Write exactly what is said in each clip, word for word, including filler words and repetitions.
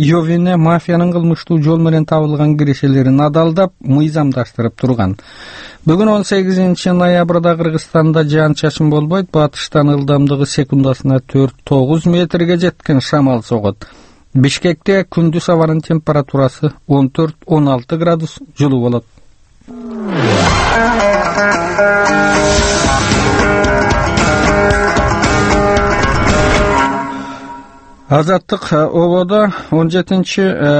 Йовине мафиянын кылмыштуу жол менен табылган кирешелерин адалдап, мыйзамдаштырып турган. Бүгүн он сегизинчи ноябрда Кыргызстанда жаан-чачын болбойт, батыштан ылдамдыгы секундасына төрт тогуз метрге жеткен шамал согот. Бишкекте күндүз абанын температурасы он төрт он алты градус жылуу болот. Азаттык ободо он жетинчи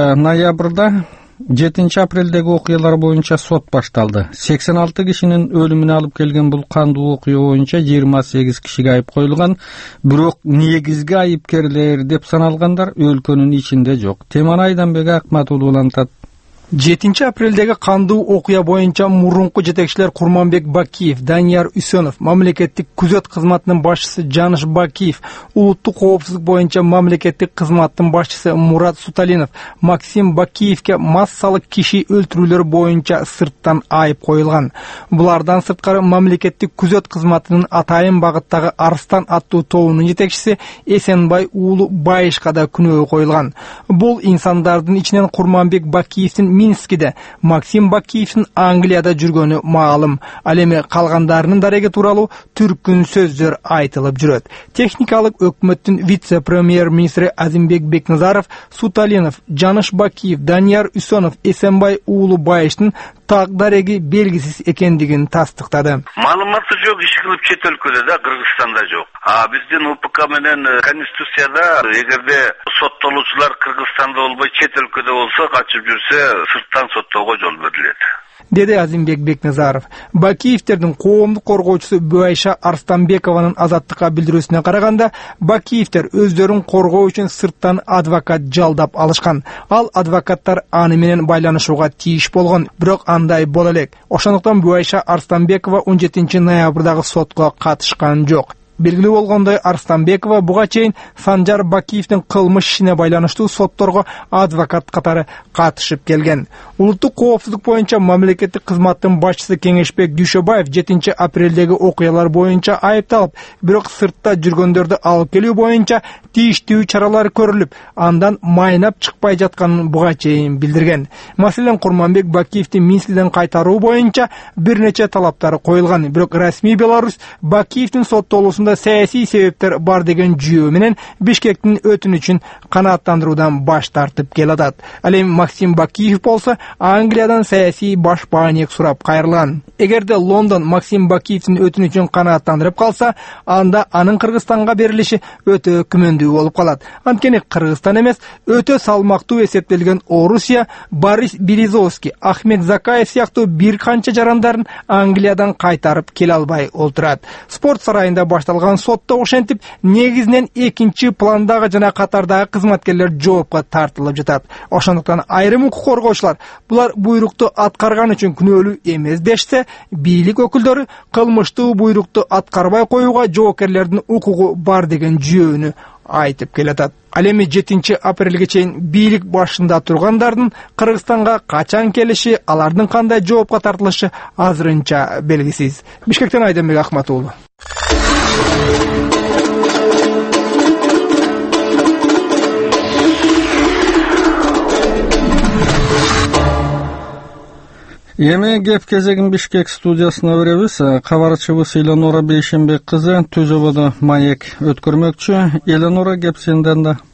ноябрда жетинчи апрелдеги окуялар боюнча сот башталды. сексен алты кишинин өлүмүнө алып келген бул кандуу окуя боюнча жыйырма сегиз кишиге айып коюлган, бирок негизги айыпкерлер деп саналгандар өлкөнүн ичинде жок. Теманы Айданбек Акматулуу улантат. жетинчи апрелдеги кандуу окуя боюнча мурунку жетекчилер Курманбек Бакиев, Данияр Үсөнов, мамлекеттик күзөт кызматынын башчысы Жаныш Бакиев, улуттук коопсуздук боюнча мамлекеттик кызматтын башчысы Мурат Суталинов, Максим Бакиевке массалык киши өлтүрүүлөр боюнча сырттан айып коюлган. Булардан сырткары мамлекеттик күзөт кызматынын атайын багыттагы Арстан аттуу тобунун жетекчиси Эсенбай уулу Байышка да күнөө коюлган. Бул инсандардын ичинен Курманбек Бакиевдин Минскиде, Максим Бакиевдин Англияда жүргөнү маалым. Ал эми калгандарынын дареги тууралуу түркүн сөздөр айтылып жүрөт. Техникалык өкмөттүн вице-премьер-министри Азимбек Бекназаров Суталинов, Жаныш Бакиев, Данияр Үсөнов, Эсенбай уулу Байыштын так дареги белгисиз экендигин тастыктады. Маалыматы жок, иш кылып чет өлкөдө да, Кыргызстанда жок. А биздин УПК менен Конституцияда эгерде соттолуучулар Кыргызстанда болбой чет өлкөдө болсо, качып жүрсө, сырттан соттоого жол берилет, деди Азимбек Бекназаров. Бакиевтердин коомдук коргоочусу Буайша Арстанбекованын Азаттыкка билдирүүсүнө караганда, Бакиевтер өздөрүн коргоо үчүн сырттан адвокат жалдап алышкан. Ал адвокаттар аны менен байланышууга тийиш болгон, бирок андай боло элек. Ошондуктан Буайша Арстанбекова он жетинчи ноябрдагы сотко катышкан жок. Белгилүү болгондой, Арстанбекова буга чейин Санжар Бакиевдин кылмыш ишине байланыштуу сотторго адвокат катары катышып келген. Улуттук коопсуздук боюнча мамлекеттик кызматтын башчысы Кеңешбек Дүйшөбаев жетинчи апрелдеги окуялар боюнча айыпталып, бирок сыртта жүргөндөрдү алып келүү боюнча тийиштүү чаралар көрүлүп, андан майнап чыкпай жатканын буга чейин билдирген. Маселен, Курманбек Бакиевди Минскиден кайтаруу боюнча бир нече талаптар коюлган, бирок расмий Беларусь Бакиевдин соттолуусунда саясий себептер бар деген жүйө менен Бишкектин өтүнүчүн канааттандыруудан баш тартып келатат. Ал эми Максим Бакиев болсо Англиядан саясий башпаанек сурап кайрылган. Эгерде Лондон Максим Бакиевдин өтүнүчүн канааттандырып калса, анда анын Кыргызстанга берилиши өтө күмөндүү болуп калат. Анткени Кыргызстан эмес, өтө салмактуу эсептелген Орусия Борис Березовский, Ахмед Закаев сыяктуу бир канча жарандарын Англиядан кайтарып келе албай олтурат. Спорт сарайында башталган сотто ошентип негизинен экинчи пландагы жана катардагы кызматкерлер жоопко тартылып жатат. Ошондуктан айрым укук коргоочулар булар буйрукту аткарган үчүн күнөөлүү эмес дешсе, бийлик өкүлдөрү кылмыштуу буйрукту аткарбай коюуга жоокерлердин укугу бар деген жүйөнү айтып келатат. Ал эми жетинчи апрелге чейин бийлик башында тургандардын Кыргызстанга качан келиши, алардын кандай жоопко тартылышы азырынча белгисиз. Бишкектен Айданбек Акматулуу. Эми кеп кезегин Бишкек студиясына беребиз. Кабарчыбыз Эленора Бейшенбек кызы Түз ободо маек өткөрмөкчү. Эленора, кеп сенден да.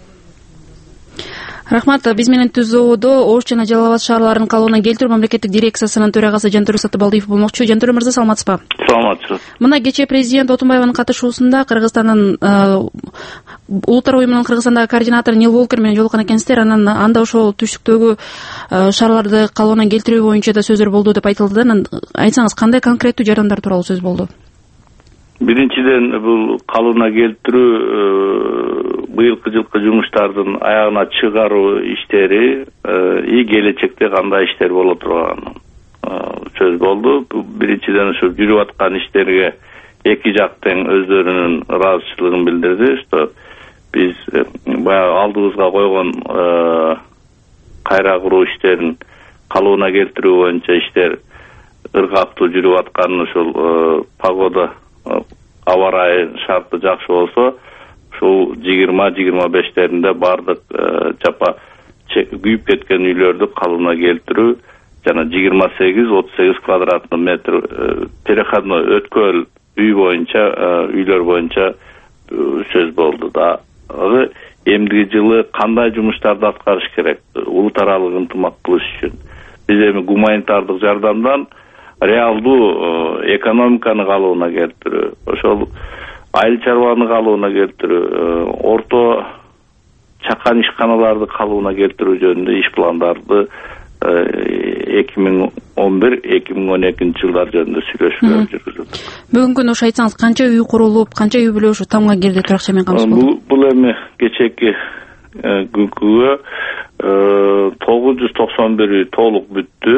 Рахмат. Биз менен Түз ободо Ош жана Жалал Абад шаарларынын калыбына келтирүү мамлекеттик дирекциясынын төрагасы Жантөрө Сатыбалдиев болмокчу. Жантөрө мырза, саламатсызбы? Саламатсыз. Мына кечээ президент Отунбаеванын катышуусунда Кыргызстандын улуттар уюмунун Кыргызстандагы координатору Нил Волкер менен жолуккан экенсиздер. Анан анда ошол түштүктөгү шаарларды калыбына келтирүү боюнча да сөздөр болду деп айтылды. Анан айтсаңыз, кандай конкреттүү жардамдар тууралуу сөз болду? Биринчиден, бул калыбына келтирүү быйылкы жылкы жумуштардын аягына чыгаруу иштери и келечекте кандай иштер боло турганын сөз болду. Биринчиден ушу жүрүп аткан иштерге эки жак тең өздөрүнүн ыраазычылыгын билдирди, что биз баягы алдыбызга койгон кайра куруу иштерин калыбына келтирүү боюнча иштер ыргактуу жүрүп атканын, ошол погода аба ырайы шарты жакшы болсо, ушул жыйырма жыйырма бештеринде баардык жапа күйүп кеткен үйлөрдү калыбына келтирүү жана жыйырма сегиз отуз сегиз квадратный метр переходной өткөл үй боюнча үйлөр боюнча сөз болду да. Эмдиги жылы кандай жумуштарды аткарыш керек улут аралык ынтымак кылыш үчүн? Биз эми гуманитардык жардамдан реалдуу экономиканы калыбына келтирүү, ошол айыл чарбаны калыбына келтирүү, орто чакан ишканаларды калыбына келтирүү жөнүндө иш пландарды эки миң он бир эки миң он экинчи жылдар жөнүндө сүйлөшүүлөр жүргүзүлдү. Бүгүнкү күнү ушу айтсаңыз, канча үй курулуп, канча үй бүлө ушу тамга кирди, туракча менен камсыз болду? Бул эми кечээки күнкүгө тогуз жүз токсон бир үй толук бүттү.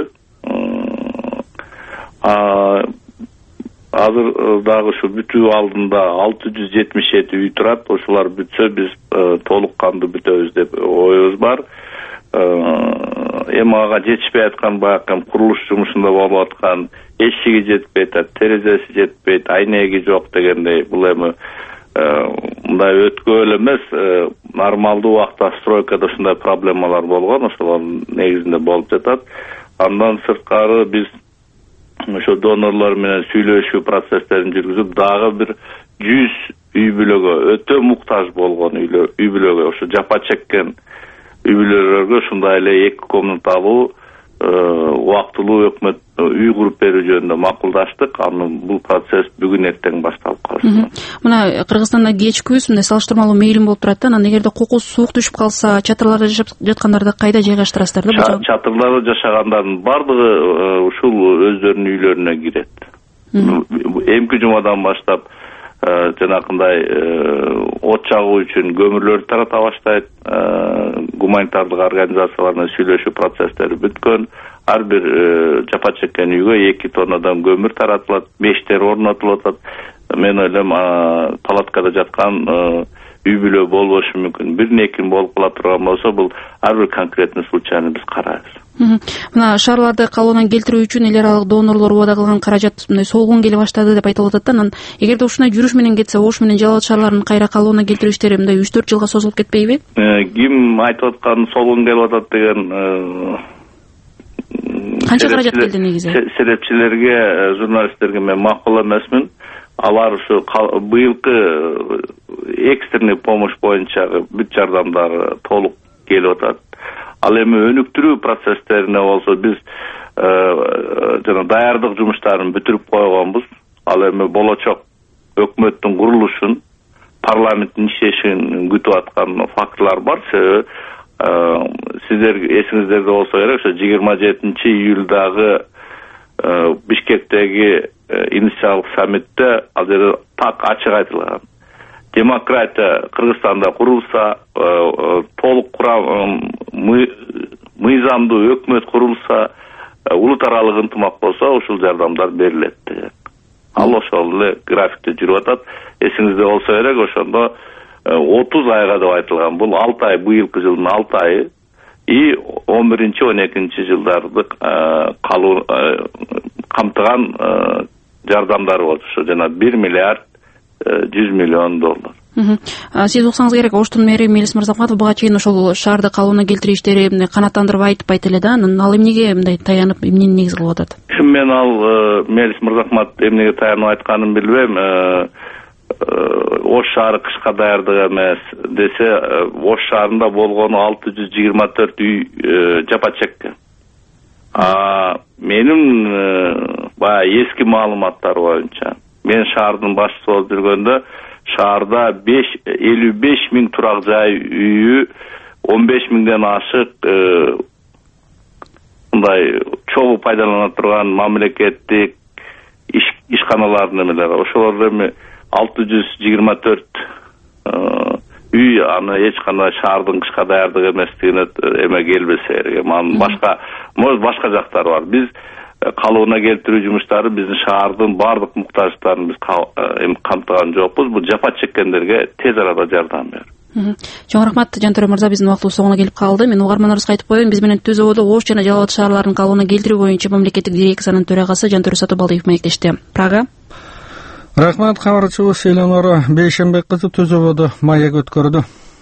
Азыр дагы ушу бүтүү алдында алты жүз жетимиш жети үй турат. Ошолар бүтсө биз толук кандуу бүтөбүз деп оюбуз бар. Эми ага жетишпей аткан баягы курулуш жумушунда болуп аткан эшиги жетпей атат, терезеси жетпейт, айнеги жок дегендей, бул эми мындай өткөл эмес, нормалдуу убакта стройкада ушундай проблемалар болгон, ошолордун негизинде болуп жатат. Андан сырткары биз ошо донорлор менен сүйлөшүү процесстерин жүргүзүп, дагы бир жүз үй бүлөгө, өтө муктаж болгон үй бүлөгө, ошо жапа чеккен үй бүлөлөргө ушундай эле эки комнаталуу убактылуу өкмөт үй куруп берүү жөнүндө макулдаштык. Анын бул процесс бүгүн эртең башталып калды. Мына Кыргызстанда кечки күз мындай салыштырмалуу мейилим болуп турат да. Анан эгерде кокус суук түшүп калса, чатырларда жашап жаткандарды кайда жайгаштырасыздар да? Чатырларда жашагандардын бардыгы ушул өздөрүнүн үйлөрүнө кирет. Эмки жумадан баштап жанакындай от жагуу үчүн көмүрлөрдү тарата баштайт. Гуманитардык организациялар менен сүйлөшүү процесстери бүткөн. Ар бир жапа чеккен үйгө эки тоннадан көмүр таратылат, мештер орнотулуп атат. Мен ойлойм, палаткада жаткан үй бүлө болбошу мүмкүн. Бир экин болуп кала турган болсо, бул ар бир конкретный случайны биз карайбыз. Мына шаарларды калыбына келтирүү үчүн эл аралык донорлор убада кылган каражат мындай солгун келе баштады деп айтылып атат да. Анан эгерде ушундай жүрүш менен кетсе, ош менен жалал абад шаарларын кайра калыбына келтирүү иштери мындай үч төрт жылга созулуп кетпейби? Ким айтып аткан солгун келип атат деген канча каражат келди негизи? Серепчилерге, журналисттерге мен макул эмесмин. Алар ушу быйылкы экстренный помощь боюнча бүт жардамдар толук келип атат. Ал эми өнүктүрүү процесстерине болсо биз жана даярдык жумуштарын бүтүрүп койгонбуз. Ал эми болочок өкмөттүн курулушун, парламенттин иштешин күтүп аткан фактлар бар. Сиздер эсиңиздерде болсо керек, ошо жыйырма жетинчи июлдагы Бишкектеги инициалдык саммитте ал жерде так ачык айтылган. Демократия Кыргызстанда курулса, толук курам мыйзамдуу өкмөт курулса, улут аралык ынтымак болсо, ушул жардамдар берилет деген. Ал ошол эле графикте жүрүп атат. Эсиңизде болсо керек, ошондо отуз айга деп айтылган. Бул алты ай, быйылкы жылдын алты айы и он биринчи он экинчи жылдарды камтыган жардамдар болчу. Ошо жана бир миллиард жүз миллион доллар. Сиз уксаңыз керек, Оштун мэри Мелис Мырзахматов буга чейин ошол шаарды калыбына келтирүү иштери канааттандырып айтпайт эле да. Анан ал эмнеге мындай таянып, эмнени негиз кылып атат? Мен ал Мелис Мырзахматов эмнеге таянып айтканын билбейм. Ош шаары кышка даярдык эмес десе, Ош шаарында болгону алты жүз жыйырма төрт үй жапа чеккен. Менин баягы эски маалыматтар боюнча, мен шаардын башчысы болуп жүргөндө шаарда элүү беш миң турак жай үйү, он беш миңден ашык мындай чогуу пайдалана турган мамлекеттик ишканалардын эмелери. Ошолор эми алты жүз жыйырма төрт үй, аны эч кандай шаардын кышка даярдык эместигине эме келбесе керек. Анан башка может башка жактар бар. Биз калыбына келтирүү жумуштары биздин шаардын бардык муктаждыктарын биз камтыган жокпуз. Бул жапа чеккендерге тез арада жардам берүү. Чоң рахмат, Жантөрө мырза, биздин убактыбыз соңуна келип калды. Мен угармандарыбызга айтып коеюн, биз менен Түз ободо Ош жана Жалал абад шаарларынын калыбына келтирүү боюнча мамлекеттик дирекциянын төрагасы Жантөрө Сатыбалдиев маектешти. Прага. Рахмат, кабарчыбыз Эленора Бейшенбек кызы Түзөбөдө маек өткөрдү.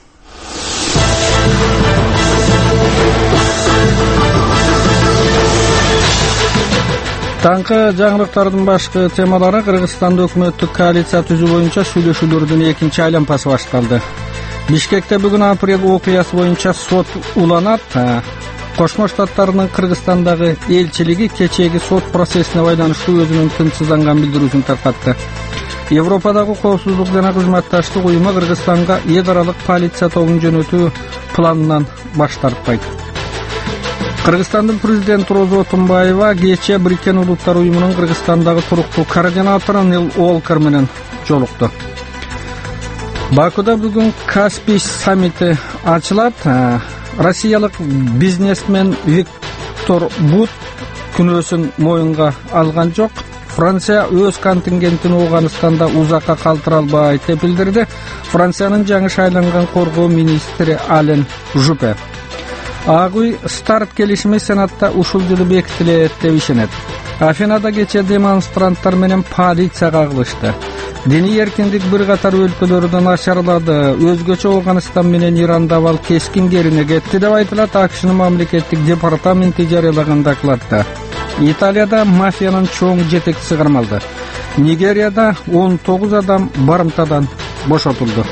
Таңкы жаңылыктардын башкы темалары: Кыргызстанда өкмөттүк коалиция түзүү боюнча сүйлөшүүлөрдүн экинчи айланпасы башталды. Бишкекте бүгүн апрель окуясы боюнча сот уланат. Кошмо Штаттарынын Кыргызстандагы элчилиги кечээги сот процессине байланыштуу өзүнүн тынчсызданган билдирүүсүн таркатты. Европадагы коопсуздук жана кызматташтык уюму Кыргызстанга эд аралык полиция тобун жөнөтүү планынан баш тартпайт. Кыргызстандын президенти Роза Отунбаева кечээ Бириккен Улуттар уюмунун Кыргызстандагы туруктуу координатору Нил Уолкер менен жолукту. Бакуда бүгүн Каспий саммити ачылат. Россиялык бизнесмен Виктор Бут күнөөсүн моюнга алган жок. Франция өз контингентин Ооганстанда узакка калтыра албайт деп билдирди. Франциянын жаңы шайланган коргоо министри Ален Жупе. Ак үй старт келишими Сенатта ушул жылы бекитилет деп ишенет. Афинада кечээ демонстранттар менен полиция кагылышты. Диний эркиндик бир катар өлкөлөрдө начарлады. Өзгөчө Ооганстан менен Иранда абал кескин керине кетти деп айтылат АКШнын мамлекеттик департаменти жарыялаган докладта. Италияда мафиянын чоң жетекчиси кармалды. Нигерияда он тогуз адам барымтадан бошотулду.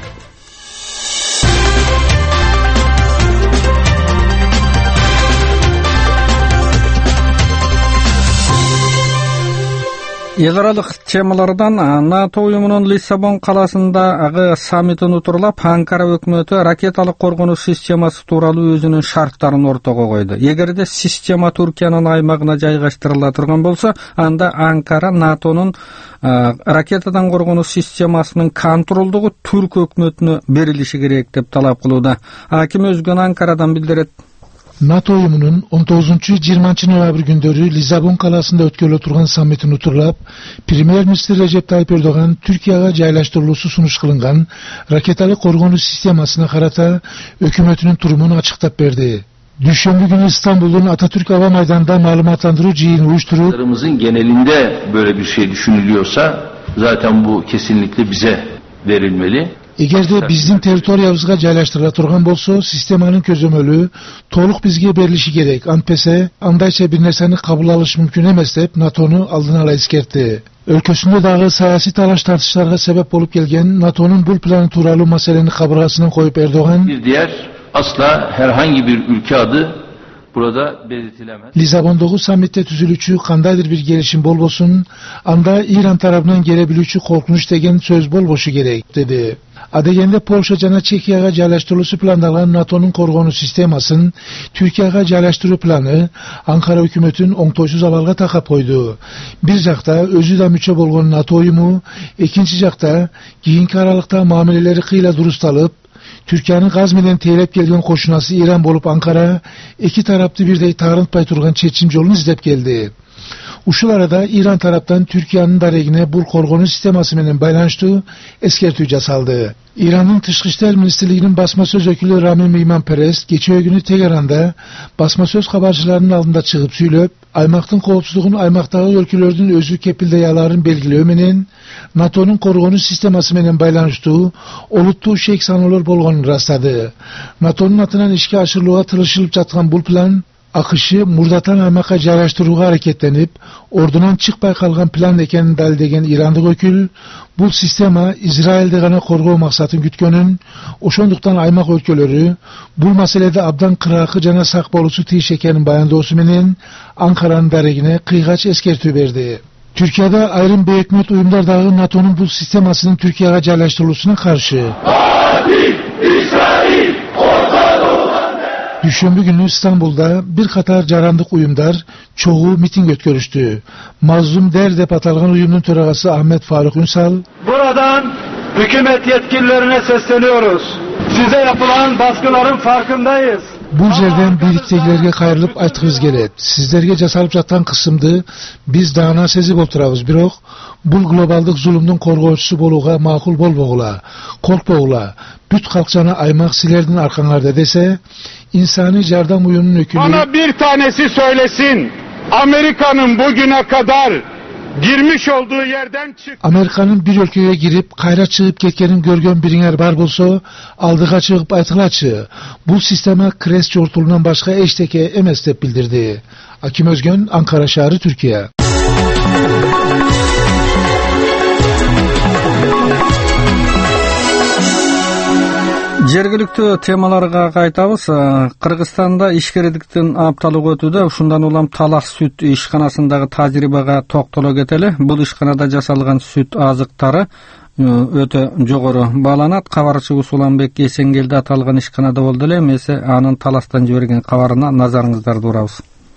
Эл аралык темалардан НАТО уюмунун Лиссабон каласындагы саммити унутурлап, Анкара өкмөтү ракеталык коргонуу системасы тууралуу өзүнүн шарттарын ортого койду. Эгерде система Туркиянын аймагына жайгаштырыла турган болсо, анда Анкара НАТОнун ракетадан коргонуу системасынын контролдугу Түрк өкмөтүнө берилиши керек деп талап кылууда. Аким Өзгөн Анкарадан билдирет. НАТО уюмунун он тогузунчу жыйырманчы ноябрь күндөрү Лиссабон каласында өткөрүлө турган саммитин утурлап, премьер-министр Режеп Тайип Эрдоган Түркияга жайлаштырылуусу сунуш кылынган ракеталык коргонуу системасына карата өкмөтүнүн турумун ачыктап берди. Düşenbü günü İstanbul'un Atatürk Hava Meydanı'nda malumatlandırıcı yayın uyuşturup... ...larımızın genelinde böyle bir şey düşünülüyorsa zaten bu kesinlikle bize verilmeli. Eğer de bizim territoriyamızga jaylaştırıla turgan bolso, sistemanın közömölü toluk bizge berilişi gerek. Antpese, andayça bir nerseni kabul alış mümkün emes dep NATO'nu aldın ala eskertti. Өлкөсүндө дагы саясий талаш тартыштарга себеп болуп келген NATO'nун бул планы тууралуу маселени кабыргасына коюп Эрдоган bir diğer asla herhangi bir ülke adı burada belirtilemez. Lissabondogу саммитте түзүлүүчү кандайдыр бир келишим болбосун, анда Иран тарабынан келе билүүчү коркунуч деген сөз болбошу керек, деди. Адегенде Польша жана Чехияга жайлаштырылуусу пландалган NATO'нун коргонуу системасын Түркияга жайлаштыруу планы Анкара өкмөтүн оңтойсуз абалга такап койду. Бир жакта өзү да мүчө болгон НАТО уюму, экинчи жакта кийинки аралыкта мамилелери кыйла дурусталып, Türkiye'nin gaz менен тейлеп келген кошунасы Иран болуп Анкара эки тарапты бирдей таарынтпай турган чечим жолун издеп келди. Ушул арада Иран тараптан Türkiye'nin дарегине бул коргонуу системасы менен байланыштуу эскертүү жасалды. İran'ın Тышкы иштер министрлигинин басма сөз өкүлү Рамим Иманперест кечээ күнү Тегеранда басма сөз кабарчыларынын алдында чыгып сүйлөп, аймактын коопсуздугун аймактагы өлкөлөрдүн өзү кепилдей аларын белгилөө менен NATO'nун коргонуу системасы менен байланыштуу олуттуу шек саноолор болгонун ырастады. NATO'нун атынан ишке ашырылууга тырышылып жаткан бул план акшы мурдатан аймакка жайлаштырууга аракеттенип, ордунан чыкпай калган план экенин далилдеген ирандык өкүл бул система Израилди гана коргоо максатын күткөнүн, ошондуктан аймак өлкөлөрү бул маселеде абдан кыраакы жана сак болуусу тийиш экенин баяндоосу менен Анкаранын дарегине кыйгач эскертүү берди. Türkiye'de ayrım beyekmet uyumlar dağı NATO'nun bu sistemasının Türkiye'ye yerleştirilmesine karşı. Düşenbü günü İstanbul'da bir katar carandık uyumlar çoğu miting ötkörüştü. Mazlum der dep atalgan uyumun töragası Ahmet Faruk Ünsal. Buradan hükümet yetkililerine sesleniyoruz. Size yapılan baskıların farkındayız. Bu yerden birliktegilerge kayırılıp aytığız gelet. Sizlerge jasalıp jatkan kısımdı biz dağına sezip oturabız. Birok bul globaldık zulümdün korgoçusu boluğa makul bolboğula, korkboğula, büt kalkçana aymak silerdin arkanlarda dese, insani jardam uyumunun ökülü... Bana bir tanesi söylesin, Amerika'nın bugüne kadar girmiş olduğu yerden çık. Amerikanın bir ülkeye girip kayra çıkıp ketkenin görgön biringer bar bolsa, aldığa çıkıp aytılaçı. Bu sisteme kres jortulundan başka eşteke emes dep bildirdi. Akim Özgön, Ankara şehri, Türkiye. Жергиликтүү темаларга кайтабыз. Кыргызстанда ишкерликтин апталыгы өтүүдө. Ушундан улам Талас сүт ишканасындагы тажрыйбага токтоло кетели. Бул ишканада жасалган сүт азыктары өтө жогору бааланат. Кабарчыбыз Уланбек Эсенгелди аталган ишканада болду эле. Эмесе анын Таластан жиберген кабарына назарыңыздарды урабыз.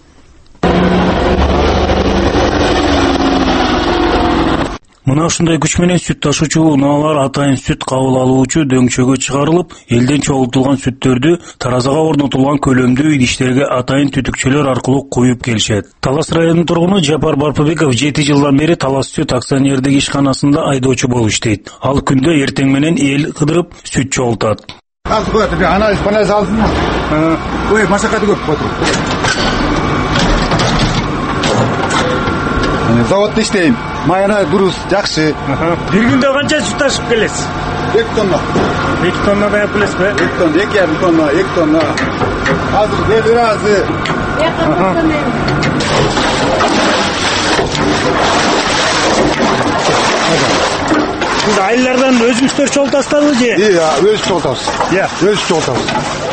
Мына ушундай күч менен сүт ташуучу унаалар атайын сүт кабыл алуучу дөңчөгө чыгарылып, элден чогултулган сүттөрдү таразага орнотулган көлөмдүү идиштерге атайын түтүкчөлөр аркылуу куюп келишет. Талас районунун тургуну Жапар Барпыбеков жети жылдан бери Талас сүт акционердик ишканасында айдоочу болуп иштейт. Ал күндө эртең менен эл кыдырып сүт чогултат. Анализ панализ алдыңбы? Ой, машакаты көп отуруп. Заводда иштейм. Майына дурус, жакшы. Бир күндө канча сүт ташып келесиз? эки тонна. эки тонна да келесизби? эки тонна, эки жарым тонна, эки тонна. Азыр бел ыраазы. Сиз айылдардан өзүңүздөр чогултасызбы же? Иә, өз чогултабыз. Иә, өз чогултабыз.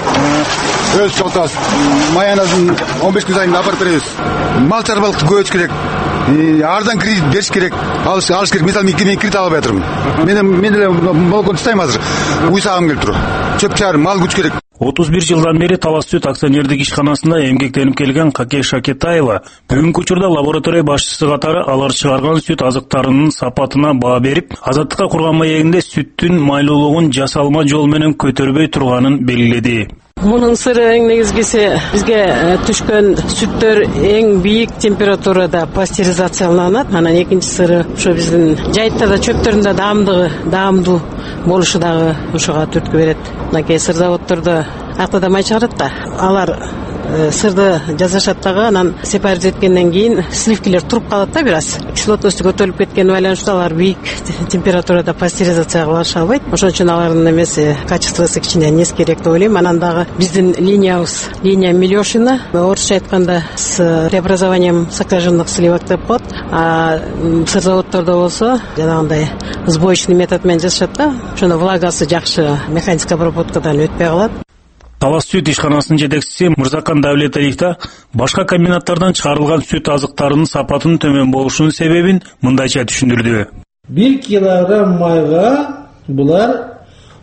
Өз чогултабыз. Майянасын он беш күн сайын апарып беребиз. Мал чарбалыкты көбөйтүш керек. Арзан кредит бериш керек. Алыш алыш керек. Мисалы мен кредит алып жатырмын. Мен мен эле молкон тастайм азыр. Уйсагым келип туруп. Чөп чаар, мал күч керек. отуз бир жылдан бери Талас сүт акционердик ишканасында эмгектенип келген Каке Шакетаева бүгүнкү учурда лаборатория башчысы катары алар чыгарган сүт азыктарынын сапатына баа берип, азаттыкка курган маегинде сүттүн майлуулугун жасалма жол менен көтөрбөй турганын белгиледи. Мунун сыры эң негизгиси бизге түшкөн сүттөр эң бийик температурада пастеризацияланат. Анан экинчи сыры ошо биздин жайыттарда чөптөрүндө даамдыгы, даамдуу болушу дагы ушуга түрткү берет. Мынакей сыр заводдордо актада май чыгарат да, алар сырды жасашат дагы, анан сепарить эткенден кийин сливкилер туруп калат да бир аз. Кислотносту көтөрүлүп кеткени байланыштуу алар бийик температурада пастеризация кыла албайт. Ошон үчүн алардын эмеси качествосу кичине нескерээк деп ойлойм. Анан дагы биздин линиябыз линия Милешина, орусча айтканда с преобразованием сакраженных сливок деп коет. А сыр заводдордо болсо жанагындай сбоечный метод менен жасашат да. Ошондо влагасы жакшы механикалык обработкадан өтпөй калат. Талас сүт ишканасынын жетекчиси Мырзакан Давлеталиев да башка комбинаттардан чыгарылган сүт азыктарынын сапатынын төмөн болушунун себебин мындайча түшүндүрдү. бир килограмм майга булар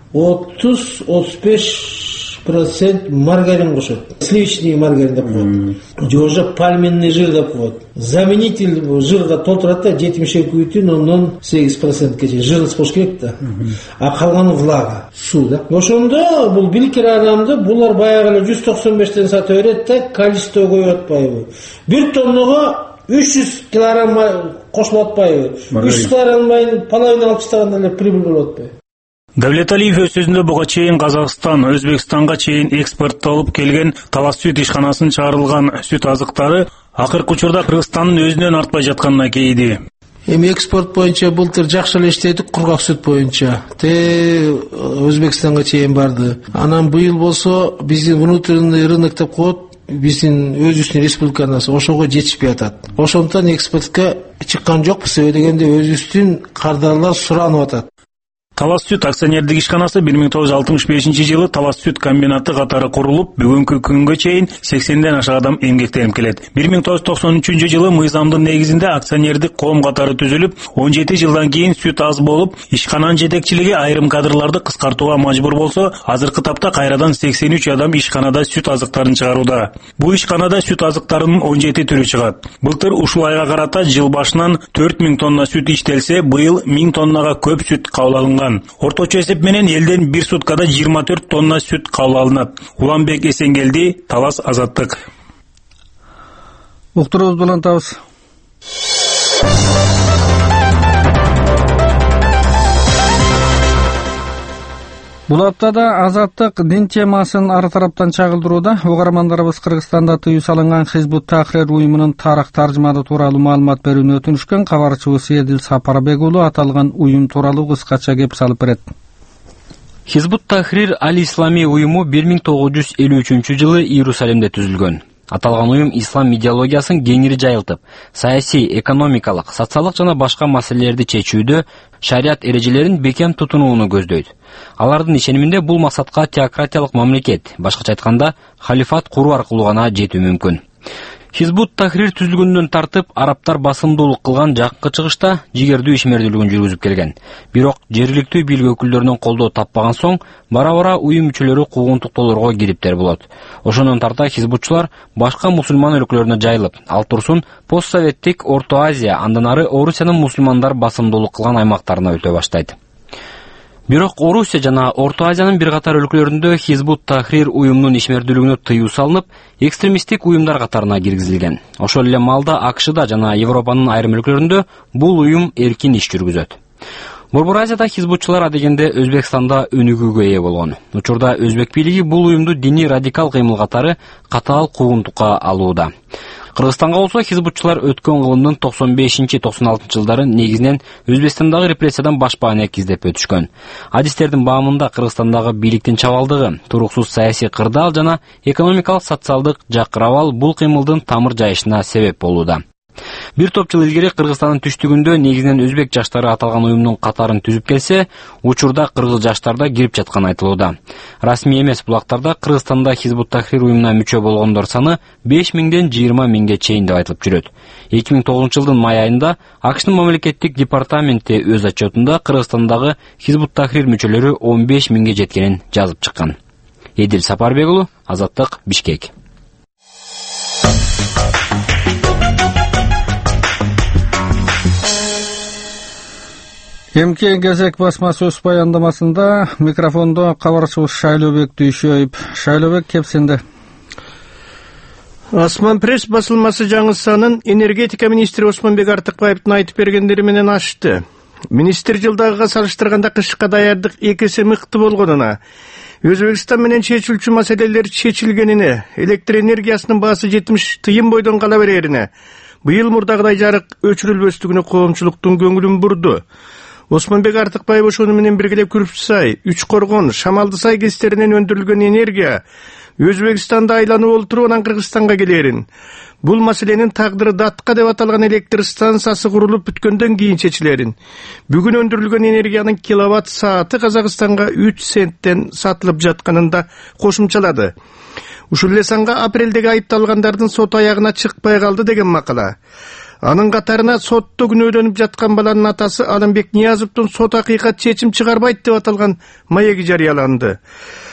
отуз отуз беш процент маргарин кошот. Сливочный маргарин деп коет. Же уже пальминный жир деп коет. Заменитель жирга толтурат да жетимиш эки бүтүн ондон сегиз процентке чейин жирниз кош керек да. А калганы влага, суу да. Ошондо бул бир килограммды булар баягы эле жүз токсон бештен сата берет да, количество көбөйүп атпайбы? бир тоннага үч жүз килограмм кошулуп атпайбы? үч жүз килограмм майын половина алып тастаганда эле прибыль болуп атпайбы? Давлеталиев өз сөзүндө буга чейин Казакстан, Өзбекстанга чейин экспорттолуп келген Талас сүт ишканасынын чыгарылган сүт азыктары акыркы учурда Кыргызстандын өзүнөн артпай жатканына кейиди. Эми экспорт боюнча былтыр жакшы эле иштедик, кургак сүт боюнча. Те Өзбекстанга чейин барды. Анан быйыл болсо биздин внутренний рынок деп коет, биздин өзүбүздүн республикабыз ошого жетишпей атат. Ошондон экспортко чыккан жокпуз, себеби дегенде өзүбүздүн кардарлар суранып атат. Талас сүт акционердик ишканасы бир миң тогуз жүз алтымыш бешинчи жылы Талас сүт комбинаты катары курулуп, бүгүнкү күнгө чейин сексенден ашык адам эмгектенип келет. бир миң тогуз жүз токсон үчүнчү жылы мыйзамдын негизинде акционердик коом катары түзүлүп, он жети жылдан кийин сүт аз болуп, ишкананын жетекчилиги айрым кадрларды кыскартууга мажбур болсо, азыркы тапта кайрадан сексен үч адам ишканада сүт азыктарын чыгарууда. Бул ишканада сүт азыктарынын он жети түрү чыгат. Былтыр ушул айга карата жыл башынан төрт миң тонна сүт иштелсе, быйыл миң тоннага көп сүт кабыл алынган. Орточо эсеп менен элден бир суткада жыйырма төрт тонна сүт кабыл алынат. Уланбек Эсенгелди, Талас, Азаттык. Уктурубуз улантабыз. Бул аптада Азаттык дин темасын ар тараптан чагылдырууда. Угармандарыбыз Кыргызстанда тыюу салынган Хизбут Тахрир уюмунун тарых таржыматы тууралуу маалымат берүүнү өтүнүшкөн. Кабарчыбыз Эдил Сапарбек уулу аталган уюм тууралуу кыскача кеп салып берет. Хизбут Тахрир аль-Ислами уюму бир миң тогуз жүз элүү үчүнчү жылы Иерусалимде түзүлгөн. Аталган уюм ислам идеологиясын кеңири жайылтып, саясий, экономикалык, социалдык жана башка маселелерди чечүүдө шарият эрежелерин бекем тутунууну көздөйт. Алардын ишениминде бул максатка теократиялык мамлекет, башкача айтканда, халифат куруу аркылуу гана жетүү мүмкүн. Хизбут Тахрир түзүлгөндөн тартып, арабтар басымдуулук кылган жаккы чыгышта жигердүү ишмердүүлүгүн жүргүзүп келген. Бирок жергиликтүү бийлик өкүлдөрүнүн колдоо таппаган соң, бара-бара уюм мүчөлөрү куугунтуктоолорго кириптер болот. Ошондон тарта хизбутчулар башка мусулман өлкөлөрүнө жайылып, ал турсун постсоветтик Орто Азия, андан ары Орусиянын мусулмандар басымдуулук кылган аймактарына өтө баштайт. Бирок Орусия жана Орто Азиянын бир катар өлкөлөрүндө Хизбут Тахрир уюмунун ишмердүүлүгүнө тыюу салынып, экстремисттик уюмдар катарына киргизилген. Ошол эле маалда АКШда жана Европанын айрым өлкөлөрүндө бул уюм эркин иш жүргүзөт. Борбор Азияда хизбутчулар адегенде Өзбекстанда өнүгүүгө ээ болгон. Учурда өзбек бийлиги бул уюмду диний радикал кыймыл катары катаал куугунтукка алууда. Кыргызстанга болсо хизбутчулар өткөн кылымдын токсон бешинчи токсон алтынчы жылдары негизинен Өзбекстандагы репрессиядан башпаанек издеп өтүшкөн. Адистердин баамында Кыргызстандагы бийликтин чабалдыгы, туруксуз саясий кырдаал жана экономикалык социалдык жакырабал бул кыймылдын тамыр жайышына себеп болууда. Бир топ жыл илгери Кыргызстандын түштүгүндө негизинен өзбек жаштары аталган уюмдун катарын түзүп келсе, учурда кыргыз жаштарда кирип жатканы айтылууда. Расмий эмес булактарда Кыргызстанда Хизбут Тахрир уюмуна мүчө болгондор саны беш миңден жыйырма миңге чейин деп айтылып жүрөт. эки миң тогузунчу жылдын май айында АКШнын мамлекеттик департаменти өз отчетунда Кыргызстандагы Хизбут Тахрир мүчөлөрү он беш миңге жеткенин жазып чыккан. Эдил Сапарбек уулу, Азаттык, Бишкек. МК Кезек басмасы өз баяндамасында микрофондо кабарчыбыз Шайлообек Дүйшөев. Шайлообек, кепсинде. Осман пресс басылмасы жаңы санын энергетика министри Осмонбек Артыкбаевдин айтып бергендери менен ашты. Министр жылдагыга салыштырганда кышка даярдык эки эсе мыкты болгонуна, Өзбекстан менен чечилчү маселелер чечилгенине, электр энергиясынын баасы жетимиш тыйын бойдон кала берерине, быйыл мурдагыдай жарык өчүрүлбөстүгүнө коомчулуктун көңүлүн бурду. Осмонбек Артыкбаев ошону менен биргелеп Күрүпсай, Үч Коргон, Шамалдысай кестеринен өндүрүлгөн энергия Өзбекстанда айланып олтуруп анан Кыргызстанга келерин. Бул маселенин тагдыры Датка деп аталган электр станциясы курулуп бүткөндөн кийин чечилерин. Бүгүн өндүрүлгөн энергиянын киловатт сааты Казакстанга үч центтен сатылып жатканын да кошумчалады. Ушул эле санга апрелдеги айыпталгандардын сот аягына чыкпай калды деген макала. Анын катарына сотто күнөөлөнүп жаткан баланын атасы Алымбек Ниязовдун сот акыйкат чечим чыгарбайт деп аталган маеги жарыяланды.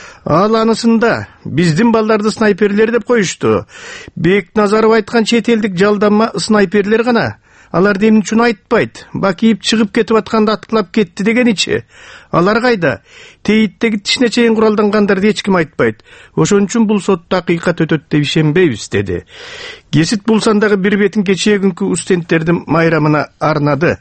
Ал анысында биздин балдарды снайперлер деп коюшту. Бек Назаров айткан чет элдик жалданма снайперлер гана. Алар эмне үчүн айтпайт? Бакиев чыгып кетип атканда аткылап кетти дегеничи. Алар кайда? Тейиттеги тишине чейин куралдангандарды эч ким айтпайт. Ошон үчүн бул сотто акыйкат өтөт деп ишенбейбиз, деди. Гесит бул сандагы бир бетин кечээкүнкү студенттердин майрамына арнады.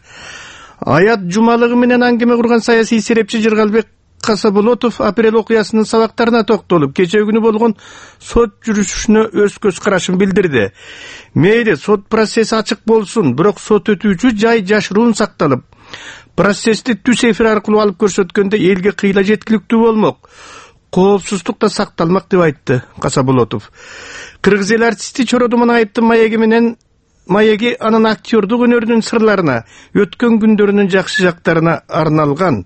Аят жумалыгы менен аңгеме курган саясий серепчи Жыргалбек Касаболотов апрель окуясынын сабактарына токтолуп, кечээ күнү болгон сот жүрүшүнө өз көз карашын билдирди. Мейли сот процесси ачык болсун, бирок сот өтүүчү жай жашыруун сакталып, процессти түз эфир аркылуу алып көрсөткөндө элге кыйла жеткиликтүү болмок, коопсуздук да сакталмак деп айтты Касаболотов. Кыргыз эл артисти Чородуман Айыптын маеги менен маеги анын актёрдук өнөрүнүн сырларына, өткөн күндөрүнүн жакшы жактарына арналган.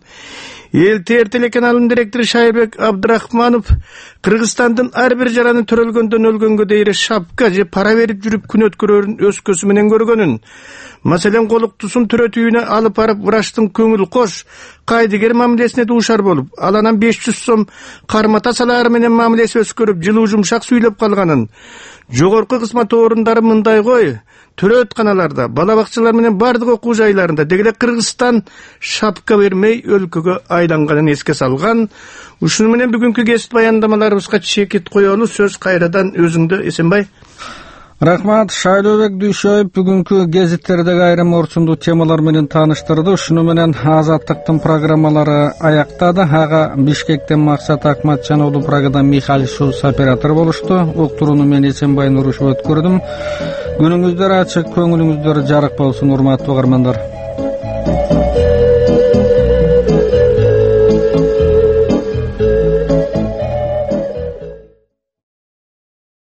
Эл Т Р телеканалынын директору Шайбек Абдрахманов Кыргызстандын ар бир жараны төрөлгөндөн өлгөнгө дейре шапка же пара берип жүрүп күн өткөрөрүн өз көзү менен көргөнүн. Маселен, колуктусун төрөтүүнө алып барып врачтын көңүл кош, кайдыгер мамилесине дуушар болуп, ал анан беш жүз сом кармата салаары менен мамилеси өскөрүп, жылуу жумшак сүйлөп калганын. Жогорку кызмат орундары мындай кой, төрөтканаларда, бала бакчалар менен бардык окуу жайларында дегеле Кыргызстан шапка бермей өлкөгө айланганын эске салган. Ушуну менен бүгүнкү кесип баяндамаларыбызга чекит коелу. Сөз кайрадан өзүңдө, Эсенбай. Рахмат. Шайлообек Дүйшөев бүгүнкү гезиттердеги айрым орчундуу темалар менен тааныштырды. Ушуну менен Азаттыктын программалары аяктады. Ага Бишкектен Максат Акматжан уулу, Прагадан Михаил Шулц оператор болушту. Уктурууну мен Эсенбай Нурушев өткөрдүм. Күнүңүздөр ачык, көңүлүңүздөр жарык болсун, урматтуу угармандар.